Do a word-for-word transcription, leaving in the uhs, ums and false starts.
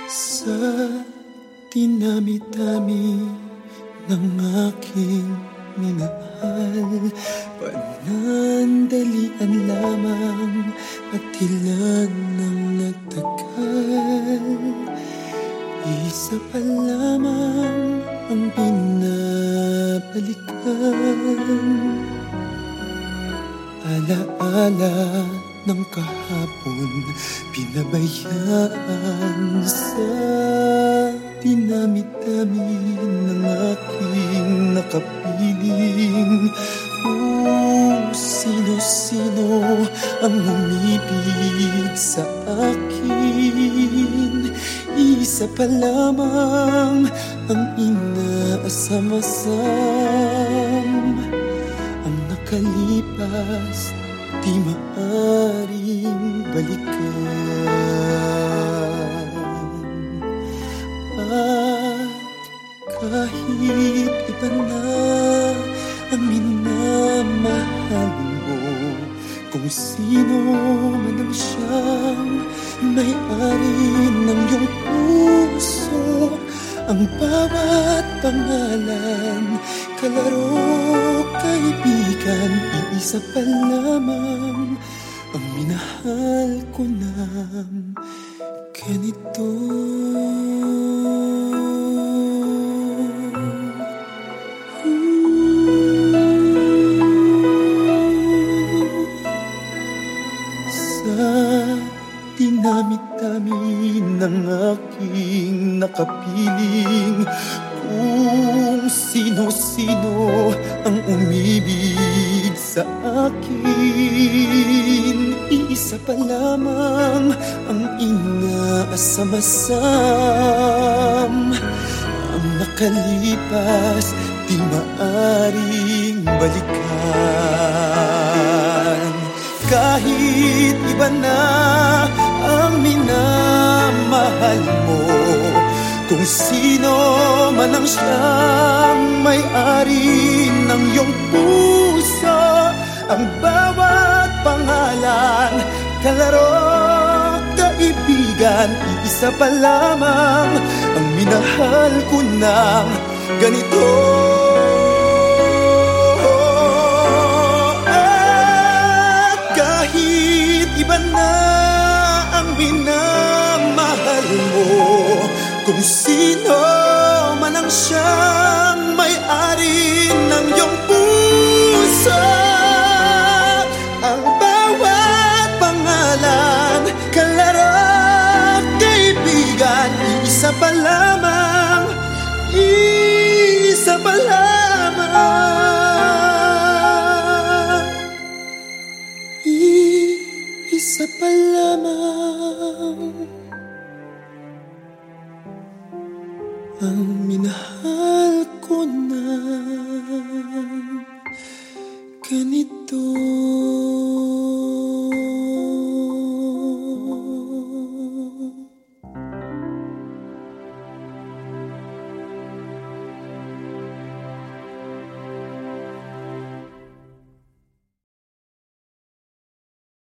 Sa dinami-dami ng aking minahal, panandalian lamang at ilan nang nagtagal. Isa pa lamang ang binabalikan, alaala ng kahapon, pinabayaan sa dinami-dami ng aking nakapiling. Kung sino-sino ang umibig sa akin, isa pa lamang ang inaasam-asam. Ang nakalipas di maaring balikan. At kahit iba na ang minamahal mo, kung sino man ang siyang may-ari ng iyong puso, ang bawat pangalan, kalaro, kaibigan, iisa pa lamang ang minahal ko ng ganito. Sa dinami-dami ng aking nakapiling, kung sino-sino ang umibig sa akin, isa pa lamang ang inaasam-asam. Ang nakalipas di maaring balikan. Kahit iba na ang minamahal mo, kung sino man ang siyang may-ari ng iyong puso, ang bawat pangalan, kalaro, kaibigan, iisa pa lamang ang minahal ko ng ganito. At kahit iba na ang minamahal mo, kung sino man ang siyang may-ari ng iyong puso, ang bawat pangalan, kalaro, kaibigan, isa pa lamang, isa pa lamang, isa pa lamang ang minahal ko ng ganito.